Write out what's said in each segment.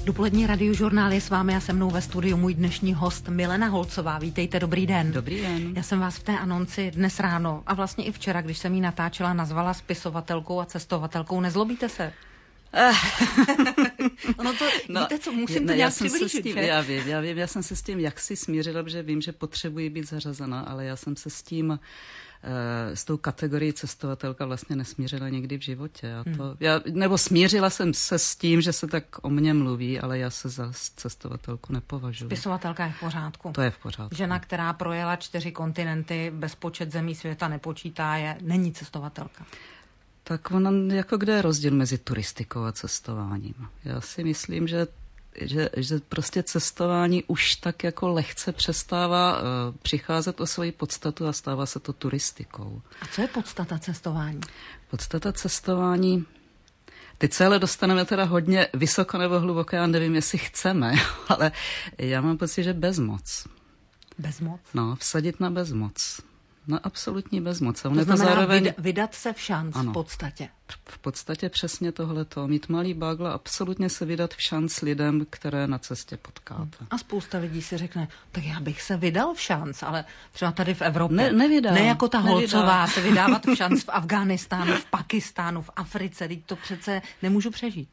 Dopolední radiožurnál je s vámi a se mnou ve studiu můj dnešní host Milena Holcová. Vítejte, dobrý den. Dobrý den. Já jsem vás v té anonci dnes ráno a vlastně i včera, když jsem ji natáčela, nazvala spisovatelkou a cestovatelkou. Nezlobíte se? Ono to, víte co, musím to nějak přiblížit, že? Já vím, já jsem se s tím jaksi smířila, protože vím, že potřebuji být zařazena, ale já jsem se s tou kategorií cestovatelka vlastně nesmířila nikdy v životě. Nebo smířila jsem se s tím, že se tak o mně mluví, ale já se za cestovatelku nepovažuji. Spisovatelka je v pořádku. To je v pořádku. Žena, která projela 4 kontinenty, bezpočet zemí světa nepočítá, není cestovatelka. Tak ono, jako kde je rozdíl mezi turistikou a cestováním? Já si myslím, že prostě cestování už tak jako lehce přestává přicházet o svoji podstatu a stává se to turistikou. A co je podstata cestování? Podstata cestování, teď se ale dostaneme teda hodně vysoko nebo hluboko, já nevím, jestli chceme, ale já mám pocit, že bezmoc. Bezmoc? No, vsadit na bezmoc. Na absolutní bezmoc. To znamená zároveň vydat se v šanc v podstatě. V podstatě přesně tohleto. Mít malý bagl a absolutně se vydat v šanc lidem, které na cestě potkáte. A spousta lidí si řekne, tak já bych se vydal v šanc, ale třeba tady v Evropě. Nevydal. Ne jako ta Holcová se vydávat v šanc v Afghánistánu, v Pakistánu, v Africe. Teď to přece nemůžu přežít.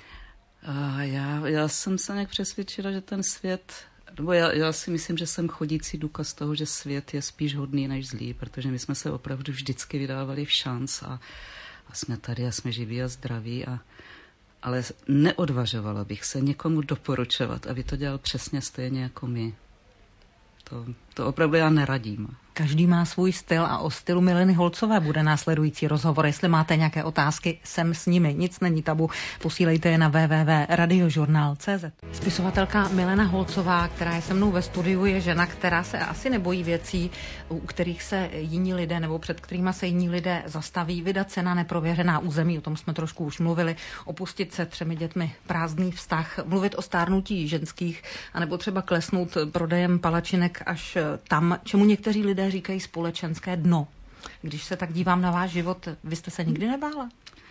Já jsem se nějak přesvědčila, že ten svět... Nebo já si myslím, že jsem chodící důkaz toho, že svět je spíš hodný než zlý, protože my jsme se opravdu vždycky vydávali v šanc a jsme tady a jsme živí a zdraví, ale neodvažovala bych se někomu doporučovat, aby to dělal přesně stejně jako my. To opravdu já neradím. Každý má svůj styl a o stylu Mileny Holcové bude následující rozhovor. Jestli máte nějaké otázky, jsem s nimi. Nic není tabu. Posílejte je na www.radiožurnal.cz. Spisovatelka Milena Holcová, která je se mnou ve studiu, je žena, která se asi nebojí věcí, u kterých se jiní lidé nebo před kterýma se jiní lidé zastaví. Vydat se na neprověřená území, o tom jsme trošku už mluvili, opustit se 3 dětmi prázdný vztah, mluvit o stárnutí ženských, anebo třeba klesnout prodejem palačinek až tam, čemu někteří lidé říkají společenské dno. Když se tak dívám na váš život, vy jste se nikdy nebála?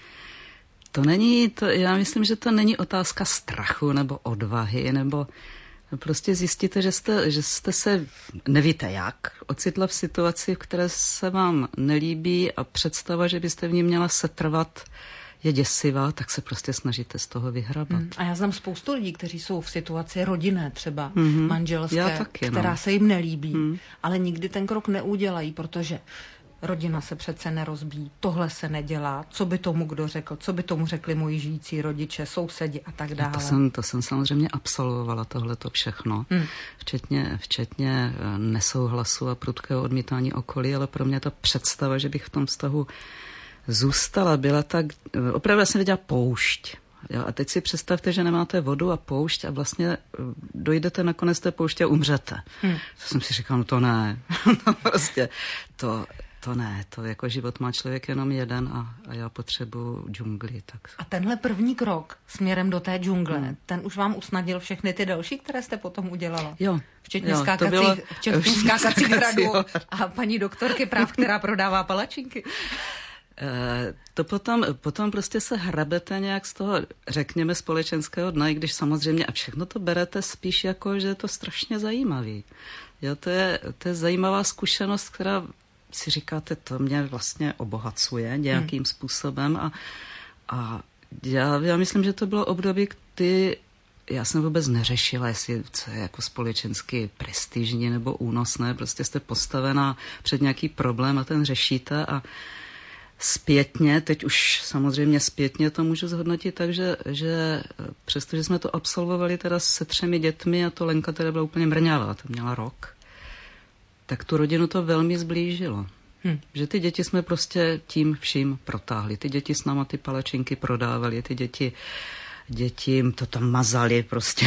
Já myslím, že to není otázka strachu nebo odvahy, nebo prostě zjistíte, že jste se, nevíte jak, ocitla v situaci, v které se vám nelíbí a představa, že byste v ní měla setrvat, je děsivá, tak se prostě snažíte z toho vyhrabat. A já znám spoustu lidí, kteří jsou v situaci rodinné třeba, manželské, taky, která se jim nelíbí, ale nikdy ten krok neudělají, protože rodina se přece nerozbíjí, tohle se nedělá, co by tomu kdo řekl, co by tomu řekli moji žijící rodiče, sousedi a tak dále. To jsem samozřejmě absolvovala tohleto všechno, včetně nesouhlasu a prudkého odmítání okolí, ale pro mě ta představa, že bych v tom vztahu zůstala, byla tak... Opravdu já jsem viděla poušť. Jo? A teď si představte, že nemáte vodu a poušť a vlastně dojdete nakonec té pouště a umřete. To jsem si říkala, no to ne. Prostě to ne. To jako život má člověk jenom jeden a já potřebuji džungli. Tak. A tenhle první krok směrem do té džungle, ten už vám usnadnil všechny ty další, které jste potom udělala? Jo. Včetně skákacích hradů a paní doktorky práv, která prodává palačinky. To potom prostě se hrabete nějak z toho, řekněme, společenského dna, i když samozřejmě a všechno to berete spíš jako, že je to strašně zajímavý. Jo, to je zajímavá zkušenost, která si říkáte, to mě vlastně obohacuje nějakým způsobem a já myslím, že to bylo období, kdy já jsem vůbec neřešila, jestli co je jako společensky prestižní nebo únosné, prostě jste postavená před nějaký problém a ten řešíte a zpětně, teď už samozřejmě zpětně to můžu zhodnotit, takže přestože jsme to absolvovali teda se 3 dětmi a to Lenka teda byla úplně mrňavá, to měla rok, tak tu rodinu to velmi zblížilo. Že ty děti jsme prostě tím vším protáhli. Ty děti s náma ty palačinky prodávali, ty děti jim to tam mazali prostě.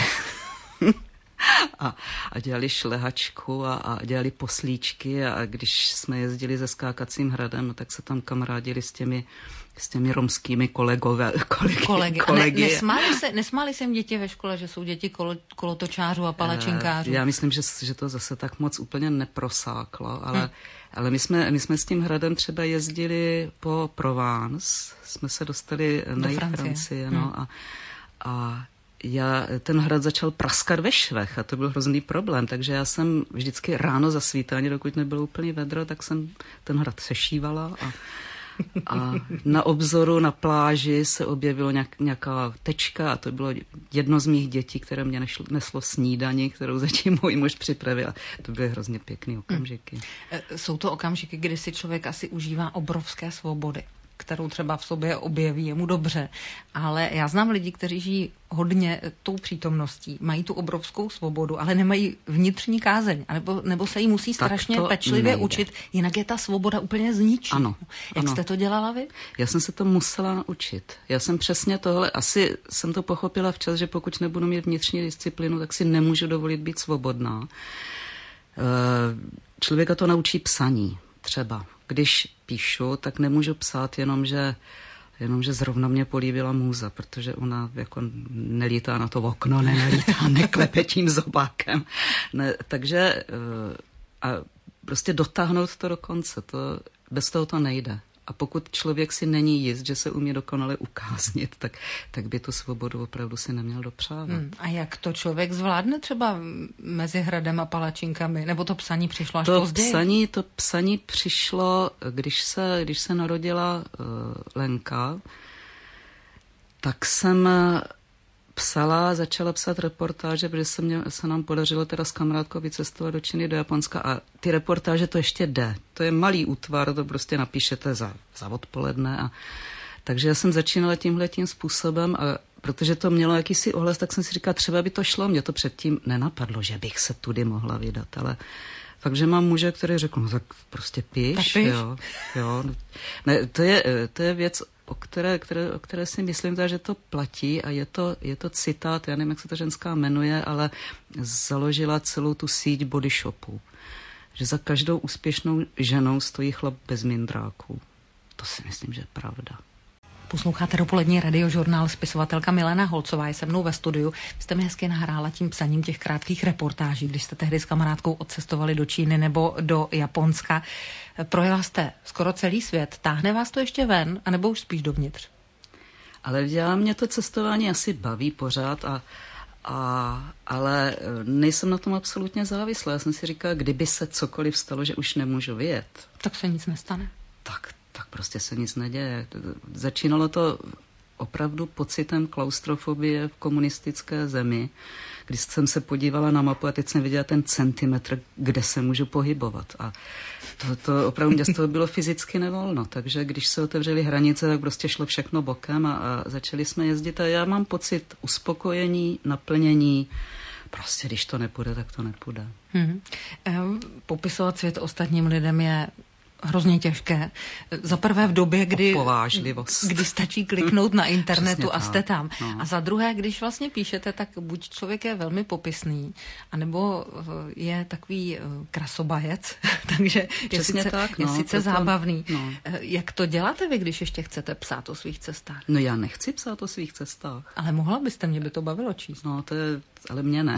A dělali šlehačku a dělali poslíčky a když jsme jezdili se skákacím hradem, tak se tam kamarádili s těmi romskými kolegy. Nesmáli se jim děti ve škole, že jsou děti kolotočářů a palačinkářů? Já myslím, že to zase tak moc úplně neprosáklo, ale my jsme s tím hradem třeba jezdili po Provence, jsme se dostali na Francii, no, a ten hrad začal praskat ve švech a to byl hrozný problém, takže já jsem vždycky ráno za svítání, dokud nebylo úplně vedro, tak jsem ten hrad sešívala a na obzoru na pláži se objevilo nějaká tečka a to bylo jedno z mých dětí, které mě neslo snídani, kterou zatím můj muž připravil. To byly hrozně pěkný okamžiky. Jsou to okamžiky, kdy si člověk asi užívá obrovské svobody, kterou třeba v sobě objeví, je mu dobře. Ale já znám lidi, kteří žijí hodně tou přítomností, mají tu obrovskou svobodu, ale nemají vnitřní kázeň, nebo se jí musí strašně pečlivě učit, jinak je ta svoboda úplně zničí. Ano. Jak jste to dělala vy? Já jsem se to musela naučit. Já jsem přesně tohle, asi jsem to pochopila včas, že pokud nebudu mít vnitřní disciplínu, tak si nemůžu dovolit být svobodná. Člověka to naučí psaní třeba. Když píšu, tak nemůžu psát jenom, že zrovna mě políbila můza, protože ona jako nelítá na to okno, nelítá, neklepe tím zobákem. Ne, takže a prostě dotáhnout to do konce, bez toho to nejde. A pokud člověk si není jist, že se umí dokonale ukáznit, tak by tu svobodu opravdu si neměl dopřávat. A jak to člověk zvládne třeba mezi hradem a palačinkami? Nebo to psaní přišlo až později? To psaní přišlo, když se narodila Lenka, tak jsem začala psát reportáže, protože se nám podařilo teda s kamarádkou vycestovat do Číny, do Japonska a ty reportáže to ještě jde. To je malý útvar, to prostě napíšete za odpoledne. Takže já jsem začínala tímhletím způsobem a protože to mělo jakýsi ohlas, tak jsem si říkala, třeba by to šlo. Mě to předtím nenapadlo, že bych se tudy mohla vydat, ale fakt, že mám muže, který řekl, no tak prostě píš. Jo. Ne, to je věc, o které si myslím, že to platí a je to citát, já nevím, jak se ta ženská jmenuje, ale založila celou tu síť body shopů. Že za každou úspěšnou ženou stojí chlap bez mindráků. To si myslím, že je pravda. Posloucháte dopolední radiožurnál, spisovatelka Milena Holcová je se mnou ve studiu. Jste mi hezky nahrála tím psaním těch krátkých reportáží, když jste tehdy s kamarádkou odcestovali do Číny nebo do Japonska. Projela jste skoro celý svět. Táhne vás to ještě ven, anebo už spíš dovnitř? Ale mě to cestování asi baví pořád, ale nejsem na tom absolutně závislá. Já jsem si říkala, kdyby se cokoliv stalo, že už nemůžu vyjet. Tak se nic nestane. Tak prostě se nic neděje. Začínalo to opravdu pocitem klaustrofobie v komunistické zemi, když jsem se podívala na mapu a teď jsem viděla ten centimetr, kde se můžu pohybovat. A to opravdu mě z toho bylo fyzicky nevolno. Takže když se otevřely hranice, tak prostě šlo všechno bokem a začali jsme jezdit. A já mám pocit uspokojení, naplnění. Prostě když to nepůjde, tak to nepůjde. Popisovat svět ostatním lidem je hrozně těžké. Za prvé v době, kdy stačí kliknout na internetu a jste tam. No. A za druhé, když vlastně píšete, tak buď člověk je velmi popisný, anebo je takový krasobajec, takže je sice zábavný. No. Jak to děláte vy, když ještě chcete psát o svých cestách? No já nechci psát o svých cestách. Ale mohla byste, mě by to bavilo číst. No ale mě ne.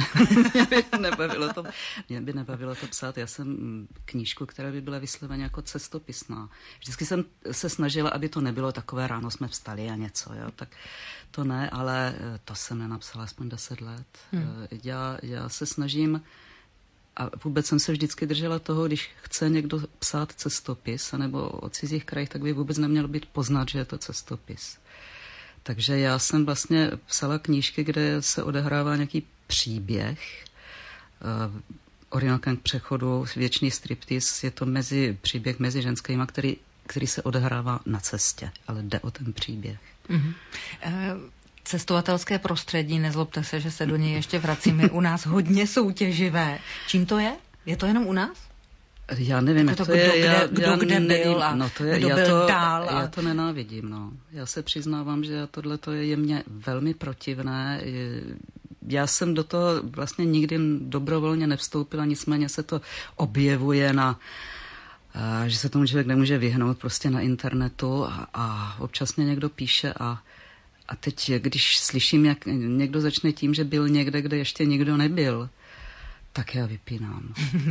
Mě by nebavilo to psát. Já jsem knížku, která by byla vysloveně jako cestopisná. Vždycky jsem se snažila, aby to nebylo takové ráno jsme vstali a něco, jo. Tak to ne, ale to jsem nenapsala aspoň 10 let. Já se snažím a vůbec jsem se vždycky držela toho, když chce někdo psát cestopis nebo o cizích krajích, tak by vůbec nemělo být poznat, že je to cestopis. Takže já jsem vlastně psala knížky, kde se odehrává nějaký příběh. Orinoken k přechodu, věčný striptease, je to příběh mezi ženskýma, který se odehrává na cestě, ale jde o ten příběh. Cestovatelské prostředí, nezlobte se, že se do něj ještě vracíme, je u nás hodně soutěživé. Čím to je? Je to jenom u nás? Já nevím, jak to je. Kdo kde byl a kdo byl dál. Já to nenávidím, no. Já se přiznávám, že tohleto je mně velmi protivné. Já jsem do toho vlastně nikdy dobrovolně nevstoupila, nicméně se to objevuje že se tomu člověk nemůže vyhnout prostě na internetu a občas mě někdo píše a teď, když slyším, jak někdo začne tím, že byl někde, kde ještě nikdo nebyl, Tak já vypínám.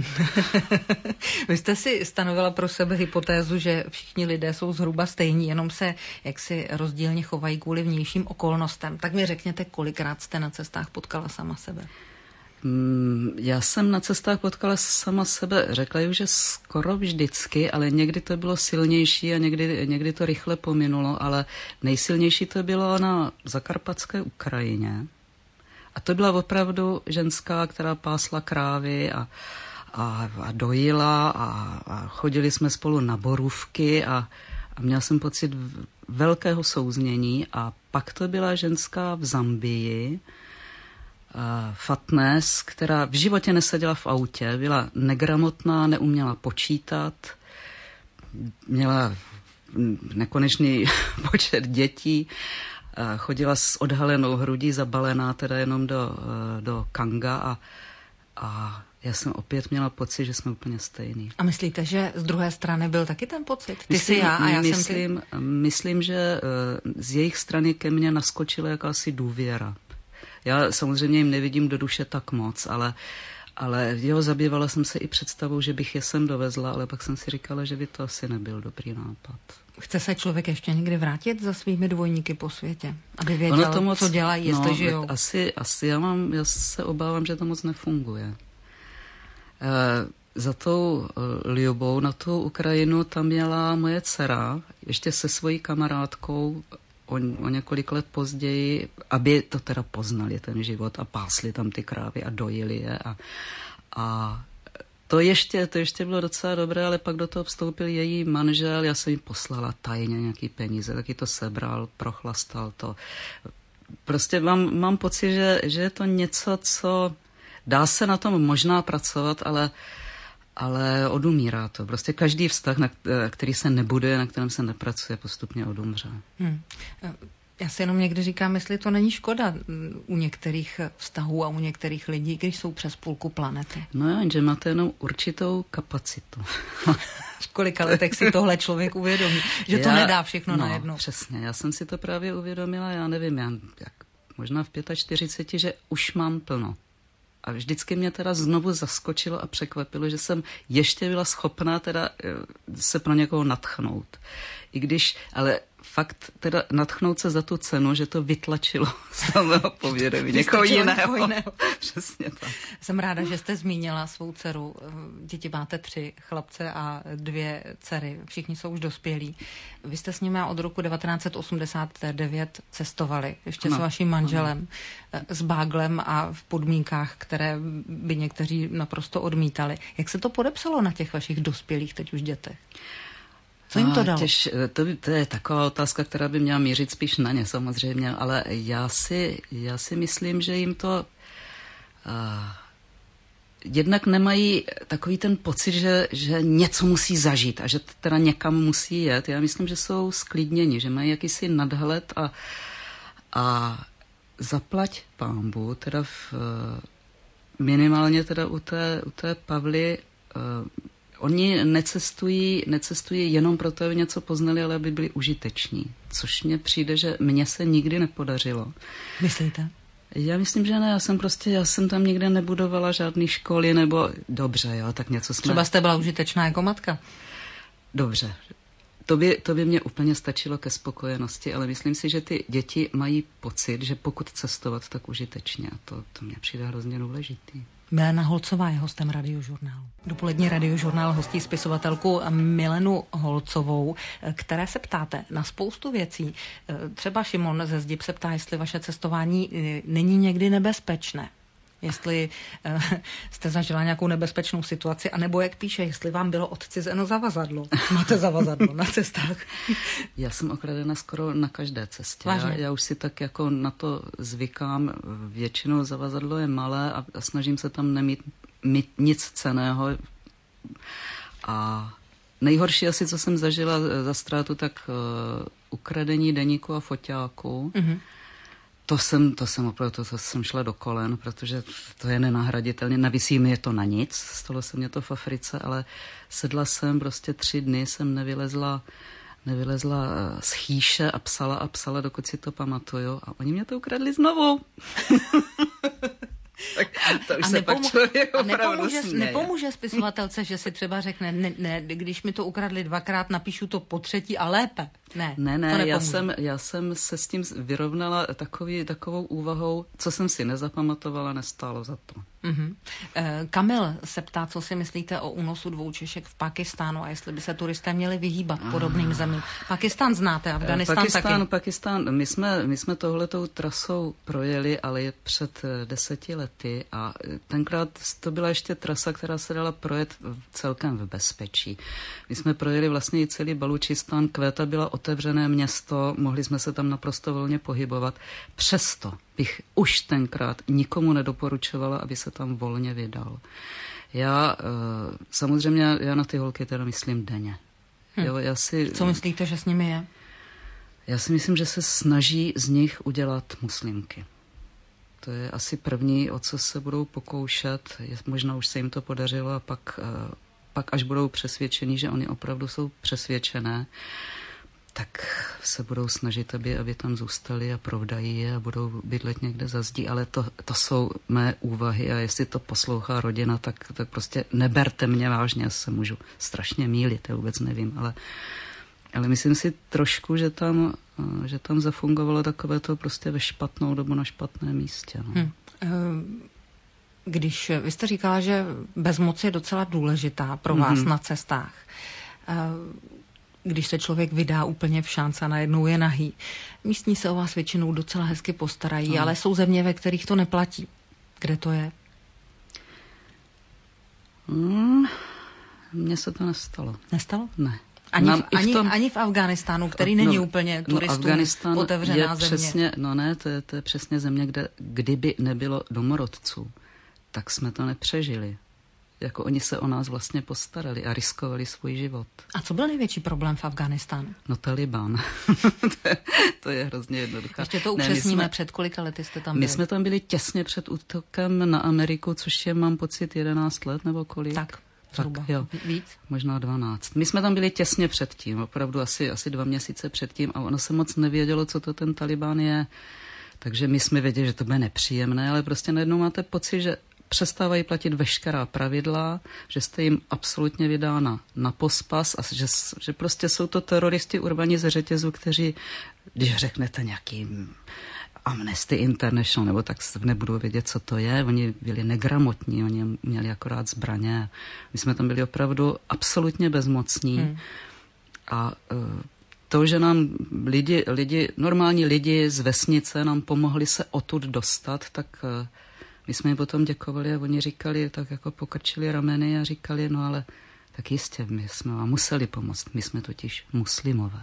Vy jste si stanovila pro sebe hypotézu, že všichni lidé jsou zhruba stejní, jenom se jaksi rozdílně chovají kvůli vnějším okolnostem. Tak mi řekněte, kolikrát jste na cestách potkala sama sebe? Já jsem na cestách potkala sama sebe, řekla ju, že skoro vždycky, ale někdy to bylo silnější a někdy to rychle pominulo, ale nejsilnější to bylo na zakarpatské Ukrajině. A to byla opravdu ženská, která pásla krávy a dojila a chodili jsme spolu na borůvky a měla jsem pocit velkého souznění. A pak to byla ženská v Zambii, Fatnes, která v životě neseděla v autě, byla negramotná, neuměla počítat, měla nekonečný počet dětí, chodila s odhalenou hrudí, zabalená teda jenom do kanga a já jsem opět měla pocit, že jsme úplně stejný. A myslíte, že z druhé strany byl taky ten pocit? Ty jsi já a já jsem ty? Myslím, že z jejich strany ke mně naskočila jakási důvěra. Já samozřejmě jim nevidím do duše tak moc, ale zabývala jsem se i představou, že bych je sem dovezla, ale pak jsem si říkala, že by to asi nebyl dobrý nápad. Chce se člověk ještě někdy vrátit za svými dvojníky po světě, aby věděl, co dělají, jestli žijou? Asi já se obávám, že to moc nefunguje. Za tou Ljubou na tu Ukrajinu tam jela moje dcera, ještě se svojí kamarádkou, o několik let později, aby to teda poznali ten život a pásli tam ty krávy a dojili je a to ještě bylo docela dobré, ale pak do toho vstoupil její manžel, já jsem jí poslala tajně nějaký peníze, taky to sebral, prochlastal to. Prostě mám pocit, že je to něco, co dá se na tom možná pracovat, ale odumírá to. Prostě každý vztah, který se nebuduje, na kterém se nepracuje, postupně odumře. Já si jenom někdy říkám, jestli to není škoda u některých vztahů a u některých lidí, když jsou přes půlku planety. No jo, jenže máte jenom určitou kapacitu. V kolika letech si tohle člověk uvědomí, že to nedá všechno najednou. Přesně, já jsem si to právě uvědomila, já nevím, možná v 45, že už mám plno. A vždycky mě teda znovu zaskočilo a překvapilo, že jsem ještě byla schopná teda se pro někoho nadchnout. I když, ale fakt teda nadchnout se za tu cenu, že to vytlačilo z toho povědomí někoho jiného. Přesně tak. Jsem ráda, že jste zmínila svou dceru. Děti máte 3 chlapce a 2 dcery. Všichni jsou už dospělí. Vy jste s nimi od roku 1989 cestovali, ještě s vaším manželem, s báglem a v podmínkách, které by někteří naprosto odmítali. Jak se to podepsalo na těch vašich dospělých teď už dětech? Co jim to dalo? To je taková otázka, která by měla mířit spíš na ně samozřejmě, ale já si myslím, že jim to jednak nemají takový ten pocit, že něco musí zažít a že teda někam musí jet. Já myslím, že jsou sklidněni, že mají jakýsi nadhled a zaplať pánbu, teda minimálně teda u té Pavly. Oni necestují jenom proto, aby něco poznali, ale aby byli užiteční. Což mně přijde, že mně se nikdy nepodařilo. Myslíte? Já myslím, že ne. Já jsem tam nikde nebudovala žádný školy, nebo dobře, jo, tak něco jsme... Třeba jste byla užitečná jako matka. Dobře. To by mě úplně stačilo ke spokojenosti, ale myslím si, že ty děti mají pocit, že pokud cestovat, tak užitečně. A to mě přijde hrozně důležitý. Milena Holcová je hostem Radiožurnálu. Dopolední Radiožurnál hostí spisovatelku Milenu Holcovou, které se ptáte na spoustu věcí. Třeba Šimon ze Zdib se ptá, jestli vaše cestování není někdy nebezpečné. Jestli jste zažila nějakou nebezpečnou situaci, anebo jak píše, jestli vám bylo odcizeno zavazadlo. Máte zavazadlo na cestách? Já jsem okradena skoro na každé cestě. Já už si tak jako na to zvykám. Většinou zavazadlo je malé a snažím se tam nemít nic cenného. A nejhorší asi, co jsem zažila za ztrátu, tak ukradení deníku a foťáku. Mm-hmm. To jsem šla do kolen, protože to je nenahraditelné. Navíc mi je to na nic, stalo se mě to v Africe, ale sedla jsem, prostě 3 dny jsem nevylezla z chýše a psala, dokud si to pamatuju. A oni mě to ukradli znovu. Tak to už se pak člověk opravdu směje. Nepomůže spisovatelce, že si třeba řekne, ne, když mi to ukradli 2krát, napíšu to po 3. a lépe. Ne, já jsem se s tím vyrovnala takovou úvahou, co jsem si nezapamatovala, nestálo za to. Mm-hmm. Kamil se ptá, co si myslíte o únosu 2 Češek v Pakistánu a jestli by se turisté měli vyhýbat podobným zemím. Pakistán znáte, Afganistán taky. Pakistán, my jsme tohletou trasou projeli, ale je před 10 lety a tenkrát to byla ještě trasa, která se dala projet celkem v bezpečí. My jsme projeli vlastně i celý Balučistán, Kvéta byla otevřené město, mohli jsme se tam naprosto volně pohybovat. Přesto bych už tenkrát nikomu nedoporučovala, aby se tam volně vydal. Samozřejmě já na ty holky teda myslím denně. Jo, co myslíte, že s nimi je? Já si myslím, že se snaží z nich udělat muslimky. To je asi první, o co se budou pokoušet. Možná už se jim to podařilo a pak až budou přesvědčení, že oni opravdu jsou přesvědčené, tak se budou snažit, aby tam zůstali a provdají je a budou bydlet někde za zdí, ale to jsou mé úvahy a jestli to poslouchá rodina, tak prostě neberte mě vážně, já se můžu strašně mýlit, já vůbec nevím, ale myslím si trošku, že tam zafungovalo takové to prostě ve špatnou dobu na špatném místě. No. Když vy jste říkala, že bezmoc je docela důležitá pro vás na cestách, když se člověk vydá úplně v šance a najednou je nahý. Místní se o vás většinou docela hezky postarají, ale jsou země, ve kterých to neplatí. Kde to je? Mně se to nestalo. Nestalo? Ne. Ani v Afghánistánu, který není úplně turistům otevřená země. Přesně, to je přesně země, kde kdyby nebylo domorodců, tak jsme to nepřežili. Jako oni se o nás vlastně postarali a riskovali svůj život. A co byl největší problém v Afghánistánu? No Taliban. to je hrozně jednoduché. Ještě to upřesníme, před kolika lety jste tam byli? My jsme tam byli těsně před útokem na Ameriku, což je, mám pocit, 11 let nebo kolik. Tak zhruba. Jo, víc? Možná 12. My jsme tam byli těsně předtím, opravdu asi 2 měsíce předtím a ono se moc nevědělo, co to ten Taliban je. Takže my jsme věděli, že to bude nepříjemné, ale prostě najednou máte pocit, že přestávají platit veškerá pravidla, že jste jim absolutně vydána na pospas a že prostě jsou to teroristi urvaní ze řetězu, kteří, když řeknete nějaký Amnesty International, nebo tak nebudou vědět, co to je, oni byli negramotní, oni měli akorát zbraně. My jsme tam byli opravdu absolutně bezmocní a to, že nám normální lidi z vesnice nám pomohli se odtud dostat, tak my jsme jim potom děkovali a oni říkali, tak jako pokrčili rameny a říkali, no ale tak jistě, my jsme vám museli pomoct, my jsme totiž muslimové.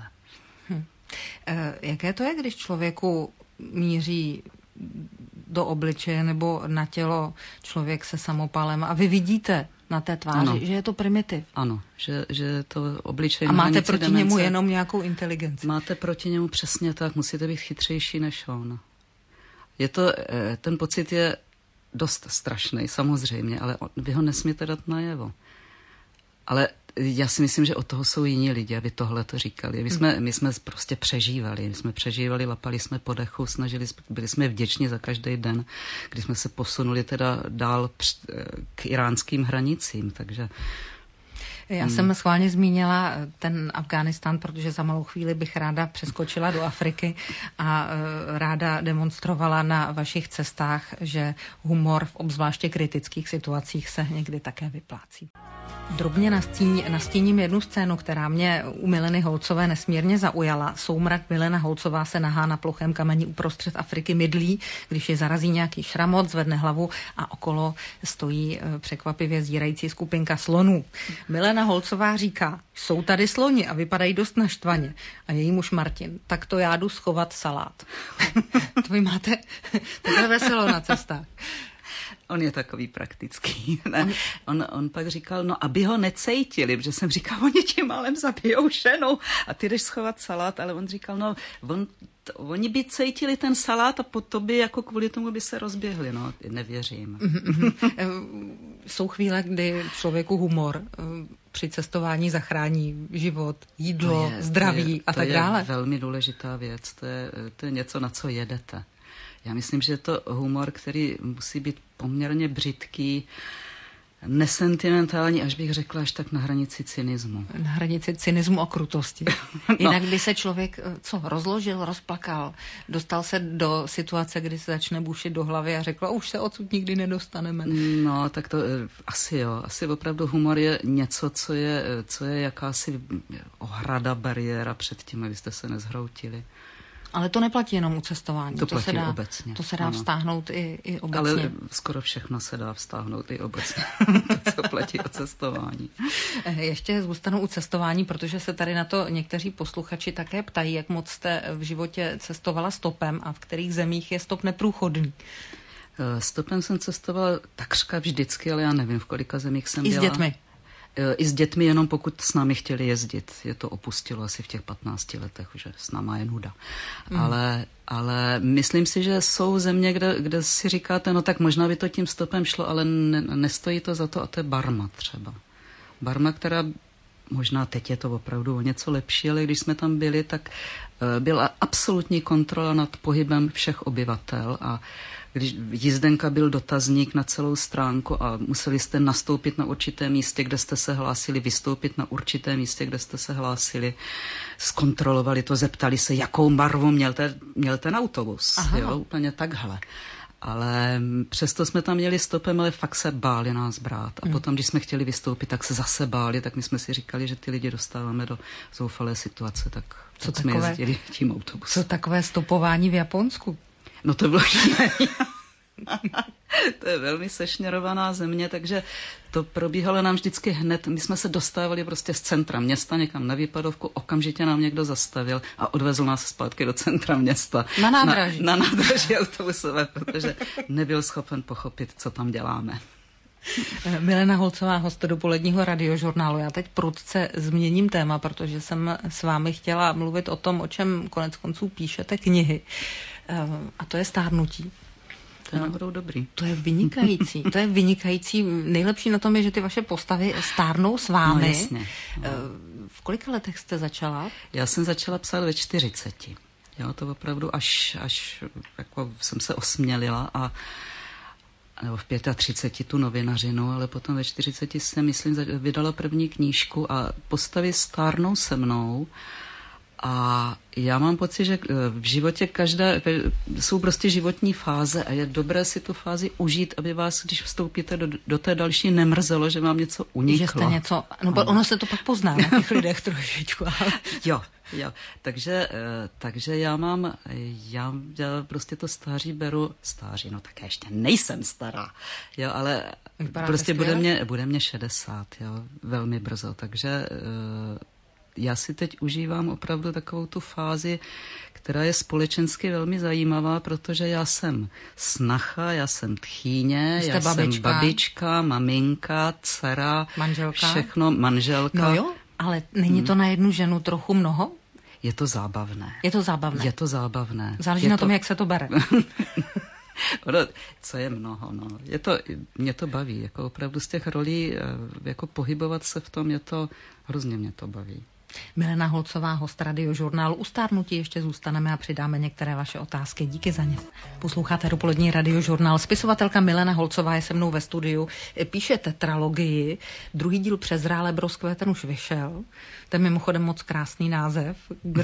Jaké to je, když člověku míří do obličeje nebo na tělo člověk se samopalem a vy vidíte na té tváři, že je to primitiv? Ano, že to obličej... A máte proti němu jenom nějakou inteligenci? Máte proti němu přesně tak, musíte být chytřejší než on. Ten pocit je dost strašný, samozřejmě, ale vy ho nesmíte dát najevo. Ale já si myslím, že od toho jsou jiní lidi, aby tohle to říkali. My jsme prostě přežívali, lapali jsme po dechu, byli jsme vděční za každý den, kdy jsme se posunuli teda dál k iránským hranicím, takže... Já jsem schválně zmínila ten Afghánistán, protože za malou chvíli bych ráda přeskočila do Afriky a ráda demonstrovala na vašich cestách, že humor v obzvláště kritických situacích se někdy také vyplácí. Drobně nastíním jednu scénu, která mě u Mileny Holcové nesmírně zaujala. Soumrak Milena Holcová se nahá na plochém kameni uprostřed Afriky mydlí, když je zarazí nějaký šramot, zvedne hlavu a okolo stojí překvapivě zírající skupinka slonů. Milena Holcová říká, jsou tady sloni a vypadají dost naštvaně. A její muž Martin, tak to já jdu schovat salát. To vy máte takhle veselo na cestách. On je takový praktický. Ne? On pak říkal, no aby ho necejtili, protože jsem říkal, oni tím málem zabijou ženu a ty jdeš schovat salát, ale on říkal, no oni by cejtili ten salát a po by jako kvůli tomu by se rozběhli, no nevěřím. Jsou chvíle, kdy člověku humor při cestování zachrání život, jídlo, zdraví a tak dále. To je velmi důležitá věc, to je něco, na co jedete. Já myslím, že je to humor, který musí být poměrně břitký, nesentimentální, až bych řekla, až tak na hranici cynismu. Na hranici cynismu a krutosti. Jinak by se člověk rozložil, rozplakal, dostal se do situace, kdy se začne bušit do hlavy a řekl, už se odsud nikdy nedostaneme. No, tak to asi jo. Asi opravdu humor je něco, co je jakási ohrada, bariéra před tím, abyste se nezhroutili. Ale to neplatí jenom u cestování. To platí obecně. To se dá vztáhnout i obecně. Ale skoro všechno se dá vztáhnout i obecně. To, co platí o cestování. Ještě zůstanu u cestování, protože se tady na to někteří posluchači také ptají, jak moc jste v životě cestovala stopem a v kterých zemích je stop neprůchodný. Stopem jsem cestovala takřka vždycky, ale já nevím, v kolika zemích jsem byla. I s dětmi? I s dětmi, jenom pokud s námi chtěli jezdit. Je to opustilo asi v těch 15 letech, že s náma je nuda. Ale myslím si, že jsou země, kde si říkáte, no tak možná by to tím stopem šlo, ale nestojí to za to, a to je Barma třeba. Barma, která možná teď je to opravdu o něco lepší, ale když jsme tam byli, tak byla absolutní kontrola nad pohybem všech obyvatel a když jízdenka byl dotazník na celou stránku a museli jste nastoupit na určité místě, kde jste se hlásili, vystoupit na určité místě, kde jste se hlásili, zkontrolovali to, zeptali se, jakou barvu měl ten autobus. Jo, úplně takhle. Ale přesto jsme tam měli stopem, ale fakt se báli nás brát. A potom, když jsme chtěli vystoupit, tak se zase báli, tak my jsme si říkali, že ty lidi dostáváme do zoufalé situace, tak jsme jezdili tím autobusem. Co takové stopování v Japonsku? No to bylo šílený. To je velmi sešněrovaná země, takže to probíhalo nám vždycky hned. My jsme se dostávali prostě z centra města někam na výpadovku, okamžitě nám někdo zastavil a odvezl nás zpátky do centra města. Na nádraží. Na nádraží autobusové, protože nebyl schopen pochopit, co tam děláme. Milena Holcová, host dopoledního radiožurnálu. Já teď prudce změním téma, protože jsem s vámi chtěla mluvit o tom, o čem konec konců píšete knihy. A to je stárnutí. To je náhodou dobrý. To je vynikající. To je vynikající. Nejlepší na tom je, že ty vaše postavy stárnou s vámi. No jasně. No. V kolika letech jste začala? Já jsem začala psát ve 40. Jo, to opravdu až jako jsem se osmělila nebo v 35 tu novinařinu, ale potom ve 40 jsem, myslím, vydala první knížku a postavy stárnou se mnou. A já mám pocit, že v životě jsou prostě životní fáze a je dobré si tu fázi užít, aby vás, když vstoupíte do té další, nemrzelo, že vám něco uniklo. Že jste něco, ono se to pak pozná na těch lidech trošičku. Ale... Jo. Takže já prostě to stáří beru, no tak já ještě nejsem stará, jo, ale prostě bude mě 60, jo, velmi brzo, takže já si teď užívám opravdu takovou tu fázi, která je společensky velmi zajímavá, protože já jsem snacha, já jsem tchýně, já jsem babička, maminka, dcera, manželka. Všechno, manželka. No jo, ale není to na jednu ženu trochu mnoho? Je to zábavné. Je to zábavné. Záleží na tom, jak se to bere. Co je mnoho, no. Mě to baví, jako opravdu z těch rolí, jako pohybovat se v tom, hrozně mě to baví. Milena Holcová, host radiožurnálu. U stárnutí ještě zůstaneme a přidáme některé vaše otázky. Díky za ně. Posloucháte dopolední radiožurnál. Spisovatelka Milena Holcová je se mnou ve studiu. Píše tetralogii. Druhý díl Přezrále broskve, ten už vyšel. To je mimochodem moc krásný název.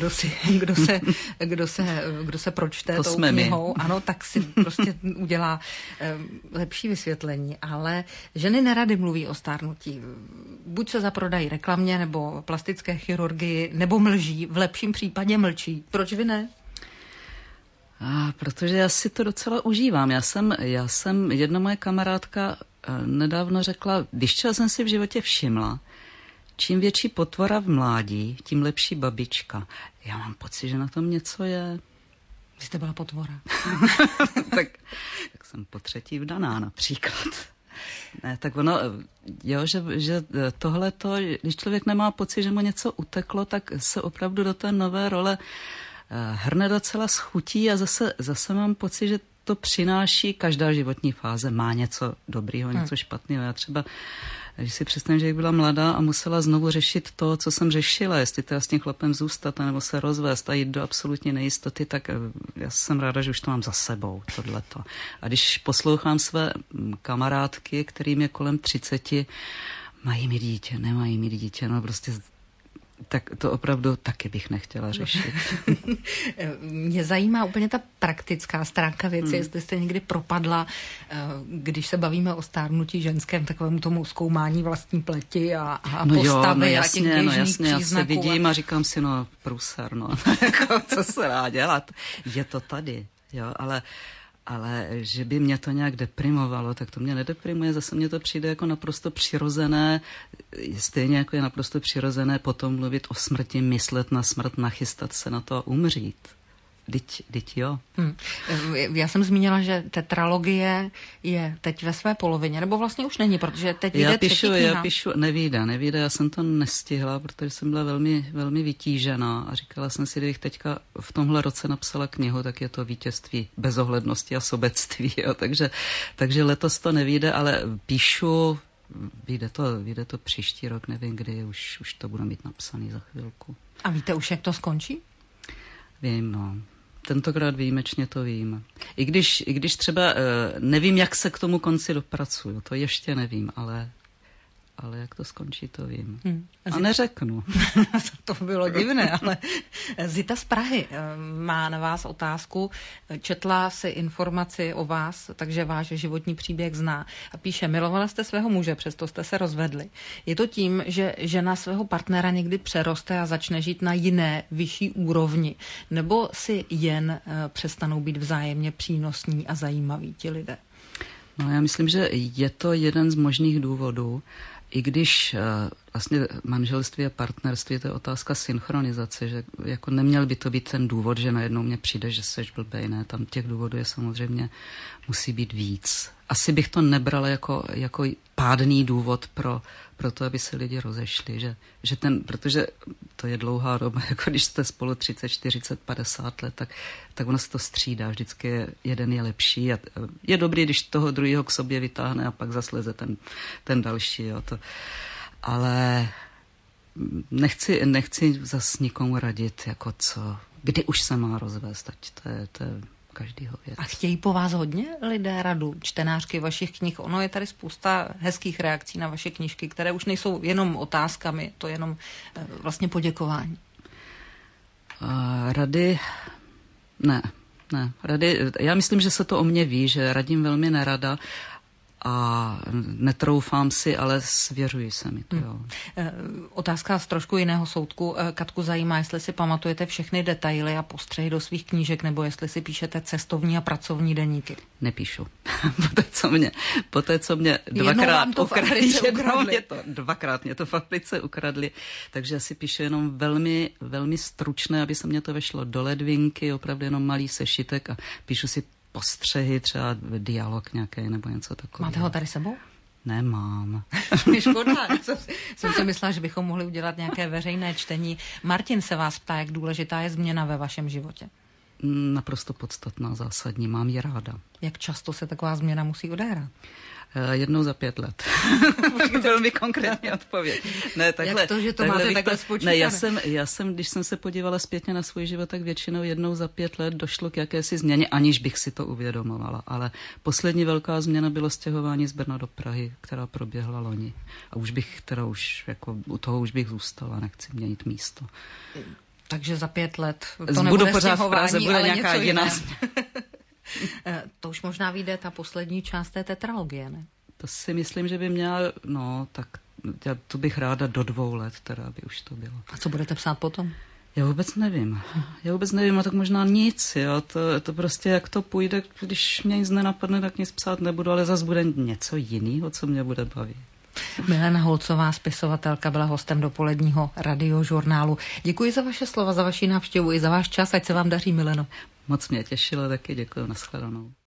Kdo se pročte to tou knihou, ano, tak si prostě udělá lepší vysvětlení. Ale ženy nerady mluví o stárnutí. Buď se zaprodají reklamě nebo plastické chirurgii, nebo mlží, v lepším případě mlčí. Proč vy ne? Protože já si to docela užívám. Já jsem jedna moje kamarádka nedávno řekla, když čeho jsem si v životě všimla, čím větší potvora v mládí, tím lepší babička. Já mám pocit, že na tom něco je. Vy jste byla potvora. tak jsem po třetí vdaná například. Ne, tak ono, jo, že tohleto, když člověk nemá pocit, že mu něco uteklo, tak se opravdu do té nové role hrne docela schutí a zase mám pocit, že to přináší, každá životní fáze má něco dobrýho, něco špatného. Já třeba Když si představím, že jak byla mladá a musela znovu řešit to, co jsem řešila, jestli teda s tím chlapem zůstat, nebo se rozvést a jít do absolutní nejistoty, tak já jsem ráda, že už to mám za sebou, tohleto. A když poslouchám své kamarádky, kterým je kolem 30, mají mi dítě, nemají mi dítě, no prostě tak to opravdu taky bych nechtěla řešit. Mě zajímá úplně ta praktická stránka věci, jestli jste někdy propadla, když se bavíme o stárnutí ženském, takovému tomu zkoumání vlastní pleti a postavy a těch běžných příznaků. Já se vidím a říkám si, no průser, no, co se dá dělat, je to tady, jo, ale že by mě to nějak deprimovalo, tak to mě nedeprimuje, zase mně to přijde jako naprosto přirozené, stejně jako je naprosto přirozené potom mluvit o smrti, myslet na smrt, nachystat se na to a umřít. Vždyť jo. Já jsem zmínila, že tetralogie je teď ve své polovině, nebo vlastně už není, protože teď vyjde třetí kniha. Já píšu, nevíde, já jsem to nestihla, protože jsem byla velmi, velmi vytížená a říkala jsem si, kdybych teďka v tomhle roce napsala knihu, tak je to vítězství bezohlednosti a sobectví, jo. Takže letos to nevyjde, ale píšu, vyjde to příští rok, nevím kdy, už to budu mít napsaný za chvilku. A víte už, jak to skončí? Vím, no. Tentokrát výjimečně to vím. I když třeba nevím, jak se k tomu konci dopracuju, to ještě nevím, ale jak to skončí, to vím. A neřeknu. To bylo divné, ale Zita z Prahy má na vás otázku. Četla si informaci o vás, takže váš životní příběh zná. A píše, milovala jste svého muže, přesto jste se rozvedli. Je to tím, že žena svého partnera někdy přeroste a začne žít na jiné, vyšší úrovni? Nebo si jen přestanou být vzájemně přínosní a zajímaví ti lidé? No, já myslím, že je to jeden z možných důvodů. I když vlastně manželství a partnerství, to je otázka synchronizace, že jako neměl by to být ten důvod, že najednou mně přijde, že seš blbej, ne, tam těch důvodů je samozřejmě, musí být víc. Asi bych to nebrala jako pádný důvod pro to, aby se lidi rozešli, protože to je dlouhá doba, jako když jste spolu 30, 40, 50 let, tak ono se to střídá, vždycky jeden je lepší a je dobrý, když toho druhého k sobě vytáhne a pak zasleze ten další, jo, ale nechci zas nikomu radit, jako kdy už se má rozvést, ať to je každýho věc. A chtějí po vás hodně lidé radu, čtenářky vašich knih? Ono je tady spousta hezkých reakcí na vaše knížky, které už nejsou jenom otázkami, to je jenom vlastně poděkování. Rady? Ne. Rady, já myslím, že se to o mě ví, že radím velmi nerada a netroufám si, ale svěřuji se mi to. Jo. Otázka z trošku jiného soudku. Katku zajímá, jestli si pamatujete všechny detaily a postřehy do svých knížek, nebo jestli si píšete cestovní a pracovní deníky. Nepíšu. Poté, co mě dvakrát mě to v Africe ukradli, takže si píšu jenom velmi, velmi stručné, aby se mě to vešlo do ledvinky, opravdu jenom malý sešitek a píšu si postřehy, třeba dialog nějaký nebo něco takového. Máte ho tady sebou? Nemám. Škoda. Jsem si myslela, že bychom mohli udělat nějaké veřejné čtení. Martin se vás ptá, jak důležitá je změna ve vašem životě. Naprosto podstatná, zásadní. Mám ji ráda. Jak často se taková změna musí odehrát? Jednou za 5 let. Velmi konkrétní odpověď. Ne, takhle, jak to, že to máte takhle spočítané? Ne, já jsem, když jsem se podívala zpětně na svůj život, tak většinou jednou za 5 let došlo k jakési změně, aniž bych si to uvědomovala. Ale poslední velká změna bylo stěhování z Brna do Prahy, která proběhla loni. A u toho už bych zůstala, nechci měnit místo. Takže za 5 let to budu nebude pořád v Praze, bude nějaká jiná. To už možná vyjde ta poslední část té tetralogie, ne? To si myslím, že by měla, tak to bych ráda do 2 let, teda by už to bylo. A co budete psát potom? Já vůbec nevím, a tak možná nic, jo, to prostě jak to půjde, když mě nic nenapadne, tak nic psát nebudu, ale zase bude něco jiného, co mě bude bavit. Milena Holcová, spisovatelka, byla hostem dopoledního radiožurnálu. Děkuji za vaše slova, za vaši návštěvu i za váš čas, ať se vám daří, Mileno. Moc mě těšilo, taky děkuji, nashledanou.